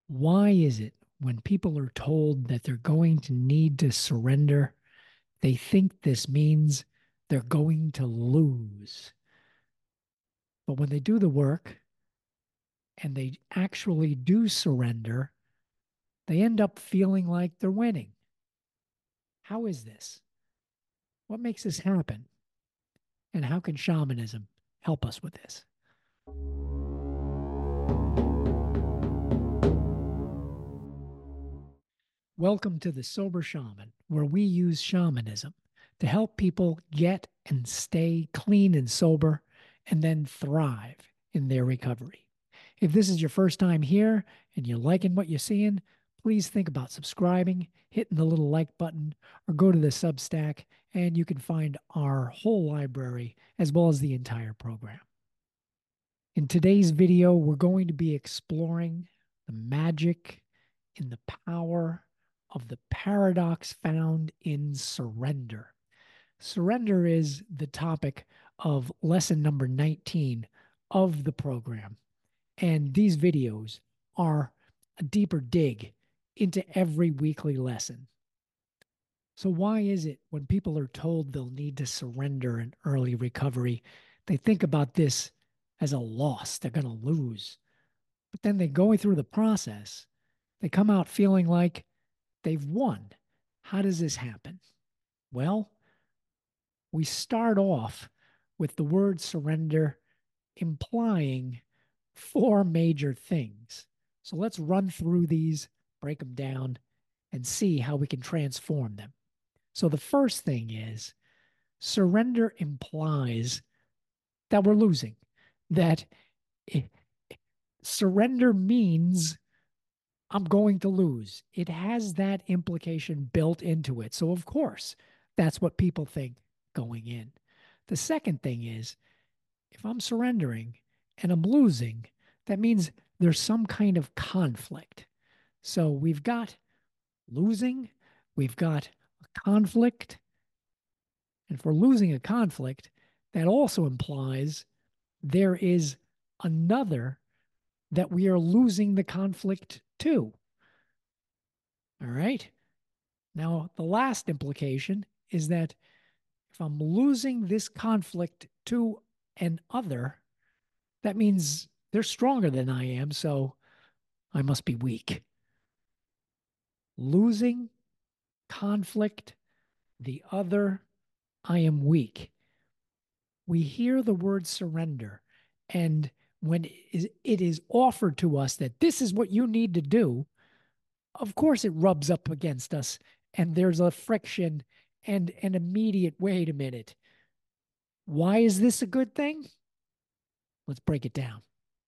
Why is it when people are told that they're going to need to surrender, they think this means they're going to lose? But when they do the work and they actually do surrender, they end up feeling like they're winning. How is this? What makes this happen? And how can shamanism help us with this? Welcome to the Sober Shaman, where we use shamanism to help people get and stay clean and sober and then thrive in their recovery. If this is your first time here and you're liking what you're seeing, please think about subscribing, hitting the little like button, or go to the Substack and you can find our whole library as well as the entire program. In today's video, we're going to be exploring the magic in the power of the paradox found in surrender. Surrender is the topic of lesson number 19 of the program. And these videos are a deeper dig into every weekly lesson. So, why is it when people are told they'll need to surrender in early recovery, they think about this as a loss? They're going to lose. But then they going through the process, they come out feeling like they've won. How does this happen? Well, we start off with the word surrender implying four major things. So let's run through these, break them down, and see how we can transform them. So the first thing is surrender implies that we're losing, that surrender means I'm going to lose. It has that implication built into it. So, of course, that's what people think going in. The second thing is if I'm surrendering and I'm losing, that means there's some kind of conflict. So, we've got losing, we've got a conflict. And for losing a conflict, that also implies there is another that we are losing the conflict to. All right. Now, the last implication is that if I'm losing this conflict to an other, that means they're stronger than I am, so I must be weak. Losing conflict, the other, I am weak. We hear the word surrender, and when it is offered to us that this is what you need to do, of course it rubs up against us, and there's a friction and an immediate wait a minute. Why is this a good thing? Let's break it down.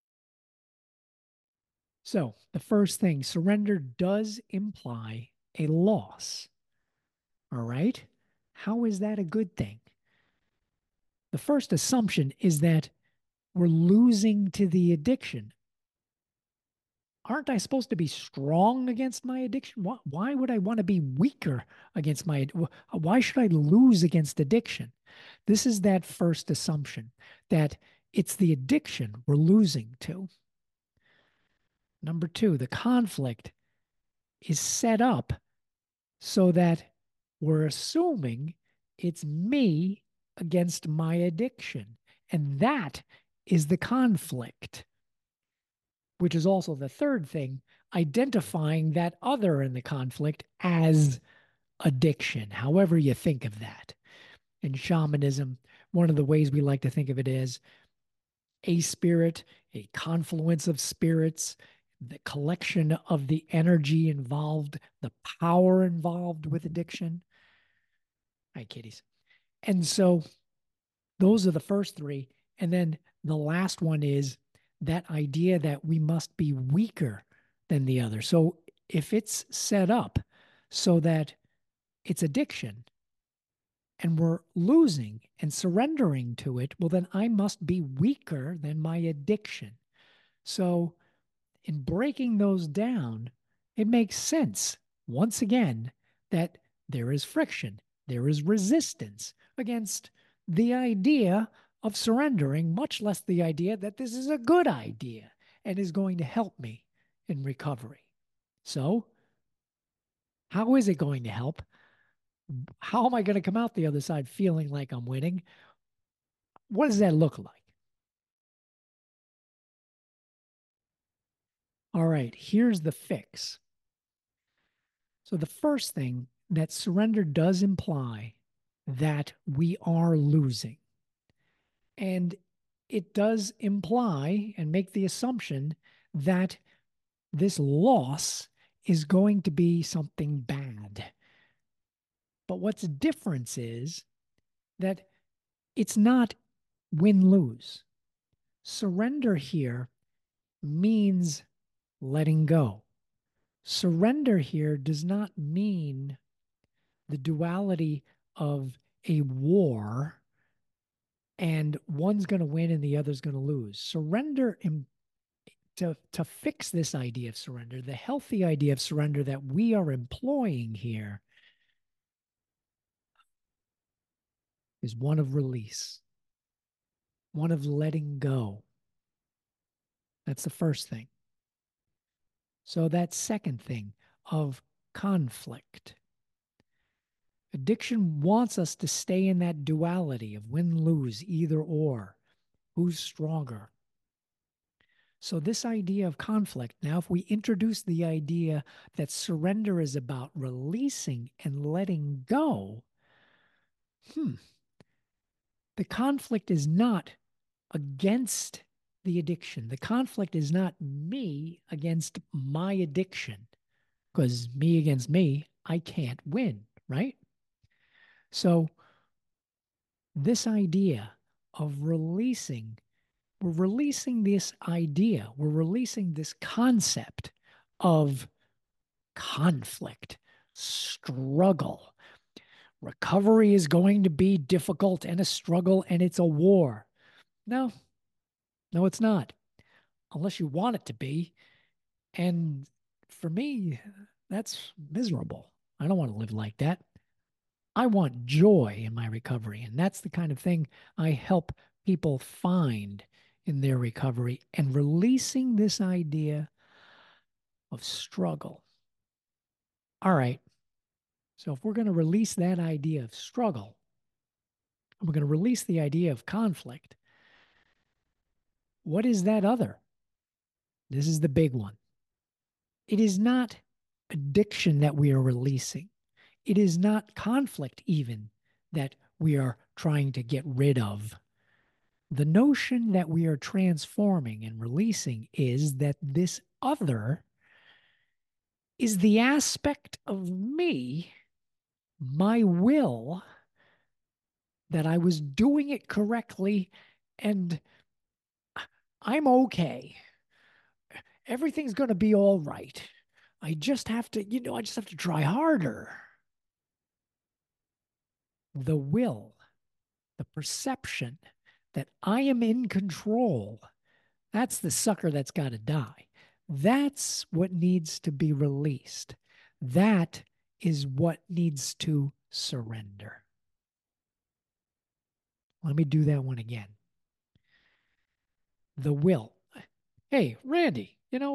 So, the first thing, surrender does imply a loss. All right. How is that a good thing? The first assumption is that we're losing to the addiction. Aren't I supposed to be strong against my addiction? Why would I want to be weaker against my, why should I lose against addiction? This is that first assumption that it's the addiction we're losing to. Number two, the conflict is set up so that we're assuming it's me against my addiction. And that is the conflict, which is also the third thing, identifying that other in the conflict as addiction, however you think of that. In shamanism, one of the ways we like to think of it is a spirit, a confluence of spirits, the collection of the energy involved, the power involved with addiction. Hi, kitties. And so those are the first three. And then the last one is that idea that we must be weaker than the other. So if it's set up so that it's addiction and we're losing and surrendering to it, well, then I must be weaker than my addiction. So in breaking those down, it makes sense, once again, that there is friction, there is resistance against the idea of surrendering, much less the idea that this is a good idea and is going to help me in recovery. So, how is it going to help? How am I going to come out the other side feeling like I'm winning? What does that look like? All right, here's the fix. So, the first thing that surrender does imply that we are losing. And it does imply and make the assumption that this loss is going to be something bad. But what's different is that it's not win lose. Surrender here means letting go. Surrender here does not mean the duality of a war and one's going to win and the other's going to lose. Surrender, to fix this idea of surrender, the healthy idea of surrender that we are employing here is one of release, one of letting go. That's the first thing. So that second thing of conflict. Addiction wants us to stay in that duality of win lose, either or. Who's stronger? So, this idea of conflict, now, if we introduce the idea that surrender is about releasing and letting go, the conflict is not against the addiction. The conflict is not me against my addiction, because me against me, I can't win, right? So, this idea of releasing, we're releasing this idea, we're releasing this concept of conflict, struggle. Recovery is going to be difficult and a struggle and it's a war. No, no, it's not, unless you want it to be. And for me, that's miserable. I don't want to live like that. I want joy in my recovery. And that's the kind of thing I help people find in their recovery and releasing this idea of struggle. All right. So if we're going to release that idea of struggle, we're going to release the idea of conflict. What is that other? This is the big one. It is not addiction that we are releasing. It is not conflict, even, that we are trying to get rid of. The notion that we are transforming and releasing is that this other is the aspect of me, my will, that I was doing it correctly and I'm okay. Everything's going to be all right. I just have to, I just have to try harder. The will, the perception that I am in control, that's the sucker that's got to die. That's what needs to be released. That is what needs to surrender. Let me do that one again. The will. Hey, Randy,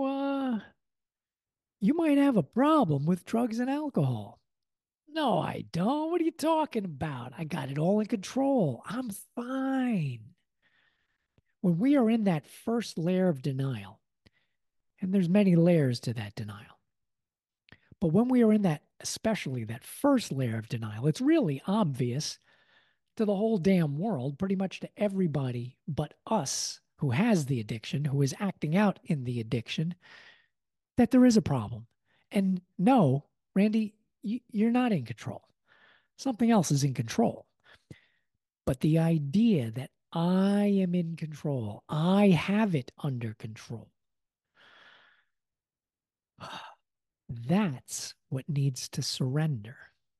you might have a problem with drugs and alcohol. No, I don't. What are you talking about? I got it all in control. I'm fine. When we are in that first layer of denial, and there's many layers to that denial, but when we are in that, especially that first layer of denial, it's really obvious to the whole damn world, pretty much to everybody but us who has the addiction, who is acting out in the addiction, that there is a problem. And no, Randy, you're not in control. Something else is in control. But the idea that I am in control, I have it under control, that's what needs to surrender.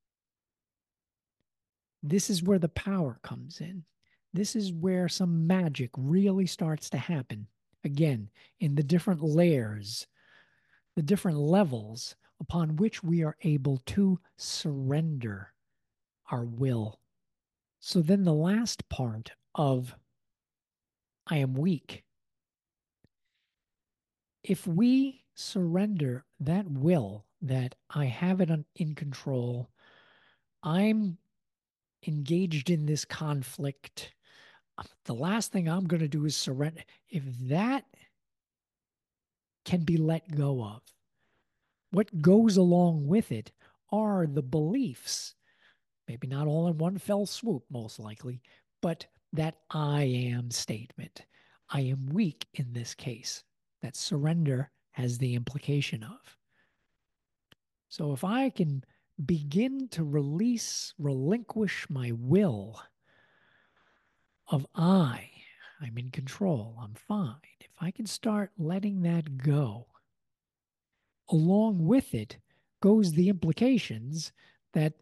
This is where the power comes in. This is where some magic really starts to happen. Again, in the different layers, the different levels upon which we are able to surrender our will. So then the last part of I am weak. If we surrender, that will, that I have it in control, I'm engaged in this conflict. The last thing I'm going to do is surrender. If that can be let go of, what goes along with it are the beliefs, maybe not all in one fell swoop, most likely, but that I am statement. I am weak in this case, that surrender has the implication of. So if I can begin to relinquish my will of I'm in control, I'm fine. If I can start letting that go, along with it goes the implications that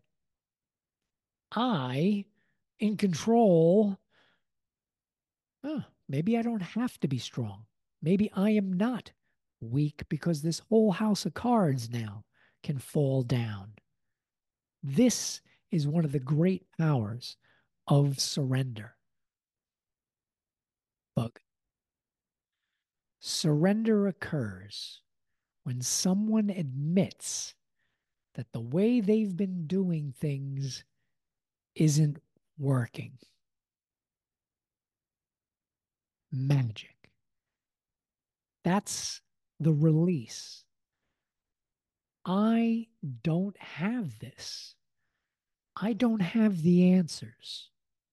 I, in control, maybe I don't have to be strong. Maybe I am not weak because this whole house of cards now can fall down. This is one of the great powers of surrender. Bug. Surrender occurs when someone admits that the way they've been doing things isn't working. Magic. That's the release. I don't have this. I don't have the answers.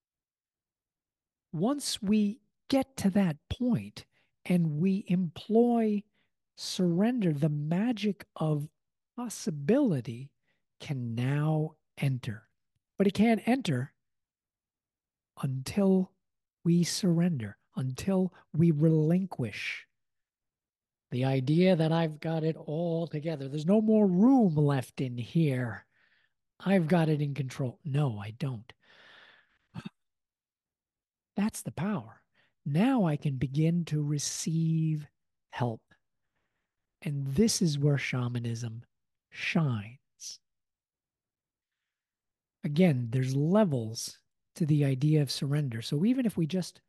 Once we get to that point and we employ surrender, the magic of possibility can now enter. But it can't enter until we surrender, until we relinquish the idea that I've got it all together. There's no more room left in here. I've got it in control. No, I don't. That's the power. Now I can begin to receive help. And this is where shamanism shines. Again, there's levels to the idea of surrender. So even if we just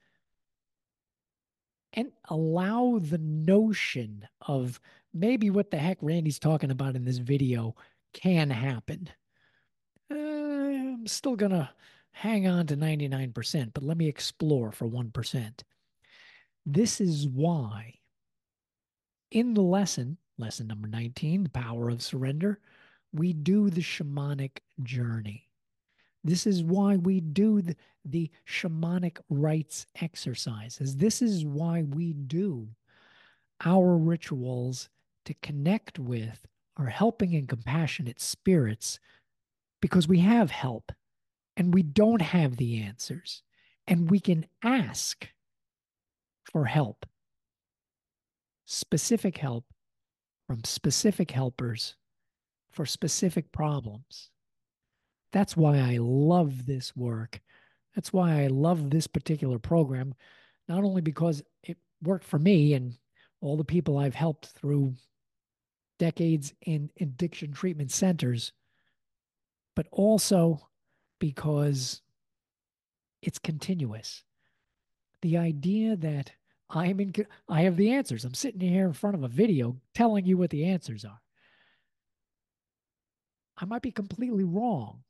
and allow the notion of maybe what the heck Randy's talking about in this video can happen. I'm still going to hang on to 99%, but let me explore for 1%. This is why in the lesson number 19, the power of surrender, we do the shamanic journey. This is why we do the shamanic rites exercises. This is why we do our rituals to connect with our helping and compassionate spirits, because we have help and we don't have the answers, and we can ask for help, specific help from specific helpers for specific problems. That's why I love this work. That's why I love this particular program, not only because it worked for me and all the people I've helped through decades in addiction treatment centers, but also because it's continuous. The idea that I have the answers. I'm sitting here in front of a video telling you what the answers are. I might be completely wrong.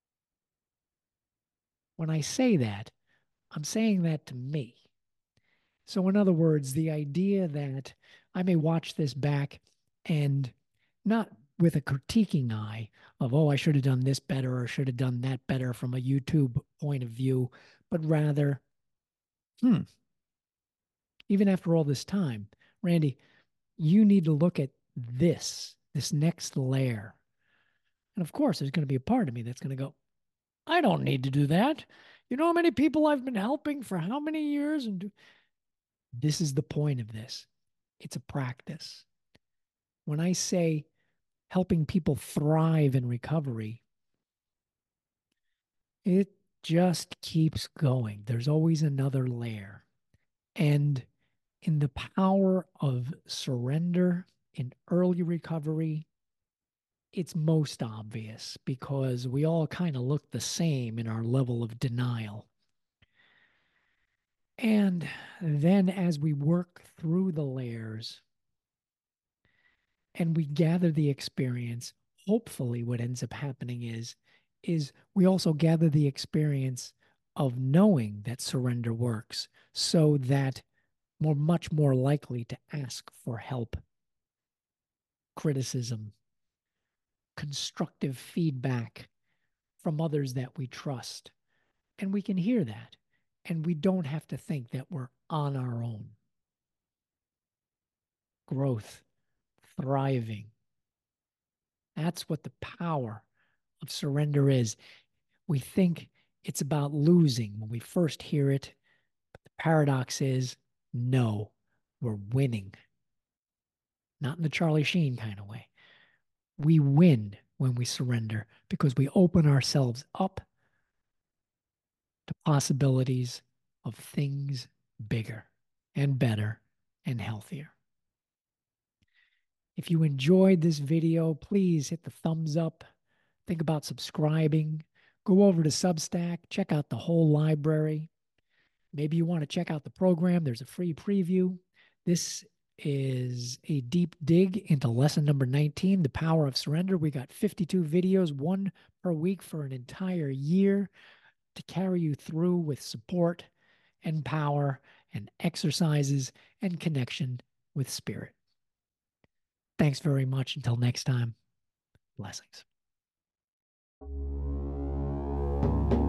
When I say that, I'm saying that to me. So, in other words, the idea that I may watch this back and not with a critiquing eye of, oh, I should have done this better or should have done that better from a YouTube point of view, but rather, hmm, even after all this time, Randy, you need to look at this next layer. And of course, there's going to be a part of me that's going to go, I don't need to do that. You know how many people I've been helping for how many years? And this is the point of this. It's a practice. When I say helping people thrive in recovery, it just keeps going. There's always another layer. And in the power of surrender in early recovery, it's most obvious because we all kind of look the same in our level of denial. And then as we work through the layers, and we gather the experience. Hopefully what ends up happening is we also gather the experience of knowing that surrender works, so that we're much more likely to ask for help, criticism, constructive feedback from others that we trust. And we can hear that. And we don't have to think that we're on our own. Growth, thriving. That's what the power of surrender is. We think it's about losing when we first hear it. But the paradox is no, we're winning. Not in the Charlie Sheen kind of way. We win when we surrender because we open ourselves up to possibilities of things bigger and better and healthier. If you enjoyed this video, please hit the thumbs up. Think about subscribing. Go over to Substack, check out the whole library. Maybe you want to check out the program. There's a free preview. This is a deep dig into lesson number 19, the power of surrender. We got 52 videos, one per week for an entire year to carry you through with support and power and exercises and connection with spirit. Thanks very much. Until next time, blessings.